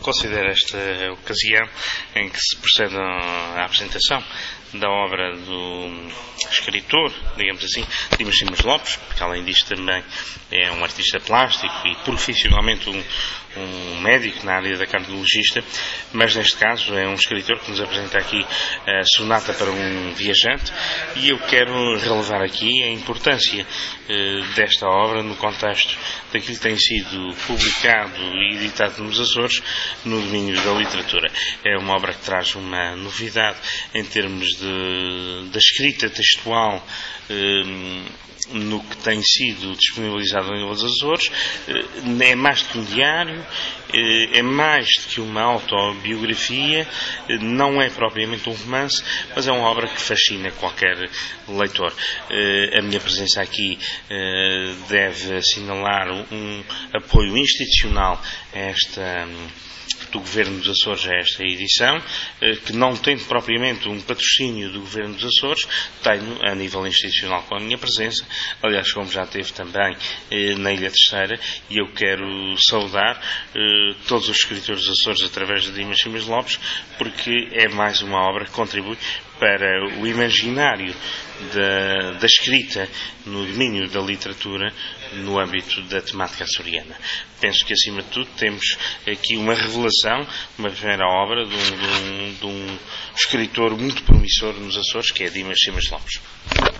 Considero esta ocasião em que se procede à apresentação da obra do escritor, digamos assim, Dimas Simas Lopes, porque além disto também é um artista plástico e profissionalmente um médico na área da cardiologista, mas neste caso é um escritor que nos apresenta aqui a Sonata para um Viajante, e eu quero relevar aqui a importância desta obra no contexto daquilo que tem sido publicado e editado nos Açores no domínio da literatura. É uma obra que traz uma novidade em termos da escrita textual no que tem sido disponibilizado nos Açores. É mais do que um diário, é mais do que uma autobiografia, não é propriamente um romance, mas é uma obra que fascina qualquer leitor. A minha presença aqui deve assinalar um apoio institucional a do Governo dos Açores a esta edição, que não tem propriamente um patrocínio do Governo dos Açores, tenho a nível institucional com a minha presença, aliás, como já teve também na Ilha Terceira, e eu quero saudar todos os escritores dos Açores através de Dimas Simas Lopes, porque é mais uma obra que contribui para o imaginário da escrita no domínio da literatura no âmbito da temática açoriana. Penso que, acima de tudo, temos aqui uma revelação, uma primeira obra de um escritor muito promissor nos Açores, que é Dimas Simas Lopes.